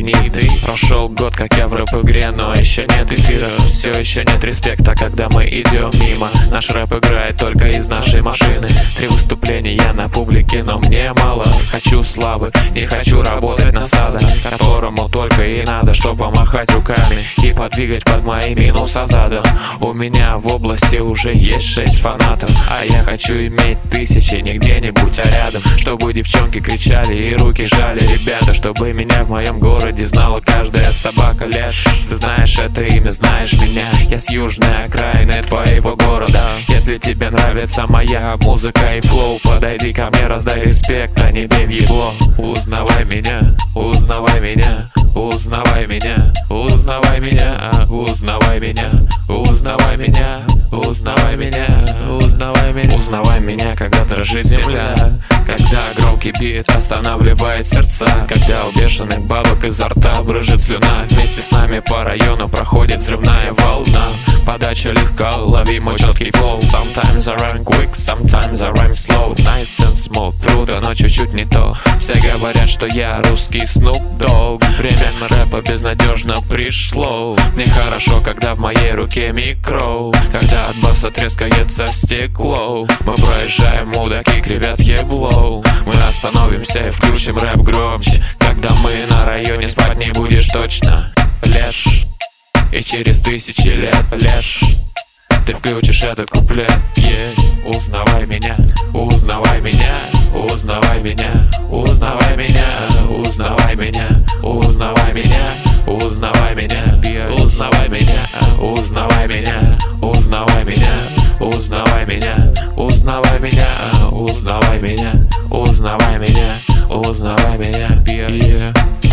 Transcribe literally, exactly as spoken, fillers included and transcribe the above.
знамениты. Прошел год, как я в рэп-игре, но еще нет эфира. Все еще нет респекта, когда мы идем мимо. Наш рэп играет только из нашей машины. Три выступления на публике, но мне мало. Хочу славы, не хочу работать на сада, которому только и надо, что помахать руками и подвигать под мои минуса задом. У меня в области уже есть шесть фанатов, а я хочу иметь тысячи не где-нибудь, а рядом. Чтобы девчонки кричали и руки жали, ребята. Чтобы меня в моем городе знала каждая собака лет. Ты знаешь это имя, знаешь меня. Я с южной окраины твоего города. Если тебе нравится моя музыка и флоу, подойди ко мне, раздай респект, а не бей в ебло. Узнавай меня, узнавай меня, узнавай меня, узнавай меня, узнавай меня, узнавай меня, узнавай меня, узнавай меня. Узнавай меня, когда дрожит земля, когда громкий бит останавливает сердца, когда у бешеных бабок изо рта брызжет слюна. Вместе с нами по району проходит взрывная волна. Подача легка, лови мой четкий флоу. Sometimes I rhyme quick, sometimes I rhyme slow. Nice and smooth, круто, но чуть-чуть не то. Все говорят, что я русский Snoop Dogg. Время рэпа безнадежно пришло. Мне хорошо, когда в моей руке микро, когда от баса трескается стекло. Мы проезжаем, мудаки кривят ебло. Мы остановимся и включим рэп громче. Когда мы на районе, спать не будешь точно. Лешь, и через тысячи лет лешь, ты включишь этот куплет, yeah. Узнавай меня, узнавай меня, узнавай меня, узнавай меня, узнавай меня, узнавай меня, узнавай меня, узнавай меня, узнавай меня, узнавай меня, узнавай меня, узнавай меня, узнавай меня, узнавай меня, узнавай меня, yeah.